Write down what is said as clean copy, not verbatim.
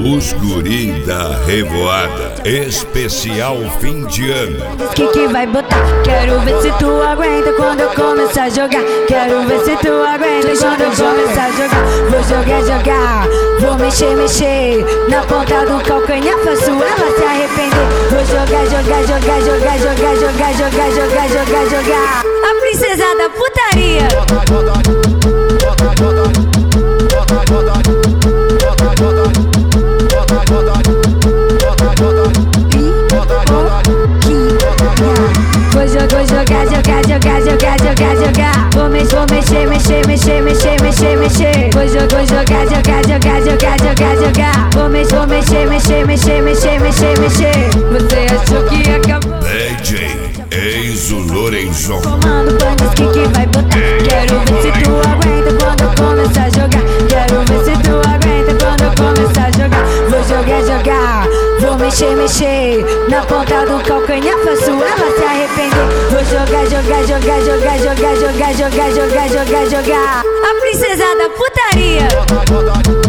Os guri da revoada, especial fim de ano. Que vai botar? Quero ver se tu aguenta quando eu começar a jogar. Quero ver se tu aguenta quando eu começar a jogar. Vou jogar, vou mexer na ponta do calcanhar, faço ela se arrepender. Vou jogar. A princesa da putaria. Vou jogar. Vou mexer. Vou jogar. Vou mexer. Você achou que acabou? DJ Enzo Lorenzon. Comando bandas que vai botar. Quero ver se tu aguenta quando eu começar a jogar. Quero ver se tu aguenta quando eu começar a jogar. Vou jogar. Vou mexer na ponta do calcanhar, faço ela se arrepender. Vou jogar. A princesa da putaria.